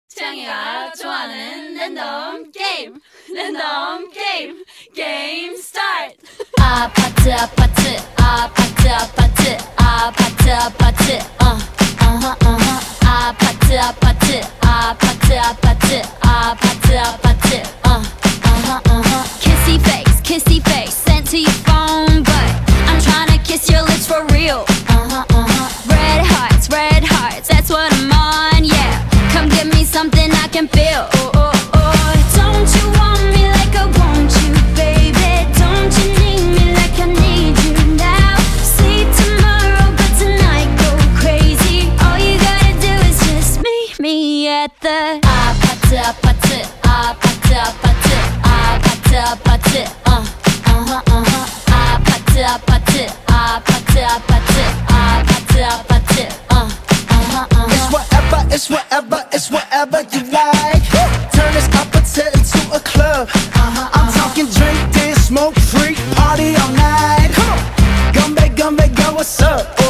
창희가 좋아하는 랜덤 게임 게임 스타트. 아파트 아파트 아파트 아파트 아파트 아파트 아파트 아파트 아파트 아파트 아파트 아파트 kissy face sent to your phone, but I'm tryna kiss your lips for real. Red hearts, that's what I'm on, yeah. Come give me something I can feel. Don't you want me like I want you, baby? Don't you need me like I need you now? See tomorrow, but tonight go crazy. All you gotta do is just meet me at the 아파트 아파트 아파트 아파트 아파트 아파트 아파트 아파트 아파트 아파트 아파트 It's whatever you like. Turn this opposite into a club. I'm talking drink, dance, smoke, freak, party all night. Come on, gumbe, go, what's up?